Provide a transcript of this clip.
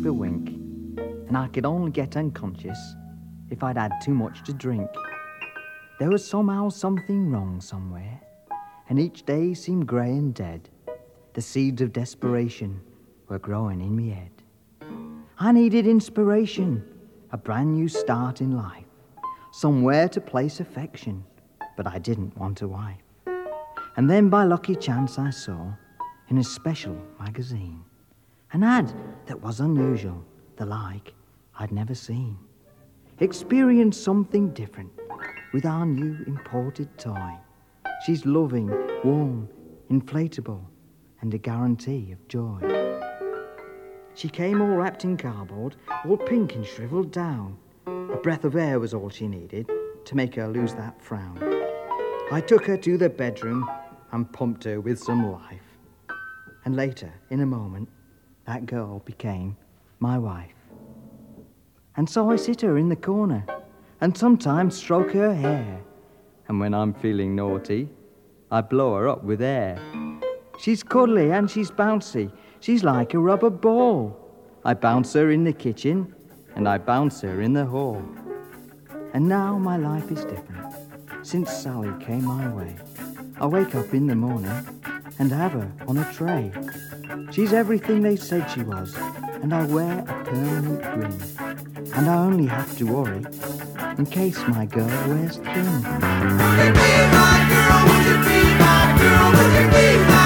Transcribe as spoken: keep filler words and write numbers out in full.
a wink, and I could only get unconscious if I'd had too much to drink. There was somehow something wrong somewhere, and each day seemed grey and dead. The seeds of desperation were growing in me head. I needed inspiration, a brand new start in life, somewhere to place affection, but I didn't want a wife. And then by lucky chance I saw, in a special magazine, an ad that was unusual, the like I'd never seen. Experience something different with our new imported toy. She's loving, warm, inflatable, and a guarantee of joy. She came all wrapped in cardboard, all pink and shriveled down. A breath of air was all she needed to make her lose that frown. I took her to the bedroom and pumped her with some life. And later, in a moment, that girl became my wife. And so I sit her in the corner and sometimes stroke her hair. And when I'm feeling naughty, I blow her up with air. She's cuddly and she's bouncy. She's like a rubber ball. I bounce her in the kitchen and I bounce her in the hall. And now my life is different since Sally came my way. I wake up in the morning and have her on a tray. She's everything they said she was, and I wear a permanent grin. And I only have to worry in case my girl wears thin. Would you be my girl? Would you be my girl? Would you be my